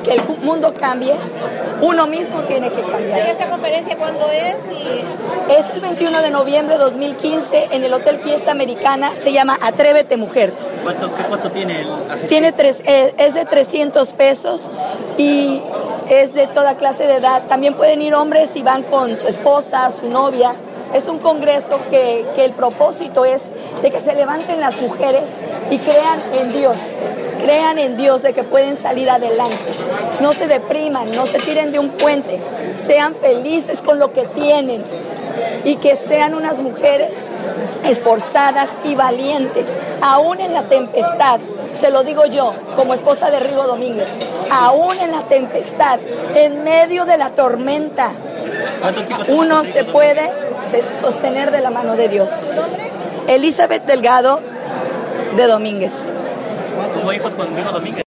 que el mundo cambie, uno mismo tiene que cambiar. ¿Y esta conferencia cuándo es? Es el 21 de noviembre de 2015 en el Hotel Fiesta Americana, se llama Atrévete Mujer. ¿Qué costo tiene el asistente? Tiene es de 300 pesos y es de toda clase de edad. También pueden ir hombres y van con su esposa, su novia. Es un congreso que el propósito es de que se levanten las mujeres y crean en Dios de que pueden salir adelante. No se depriman, no se tiren de un puente, sean felices con lo que tienen y que sean unas mujeres esforzadas y valientes, aún en la tempestad. Se lo digo yo, como esposa de Rigo Domínguez, aún en la tempestad, en medio de la tormenta, uno se puede sostener de la mano de Dios. Elizabeth Delgado de Domínguez. ¿Tuvo hijos con Rigo Domínguez?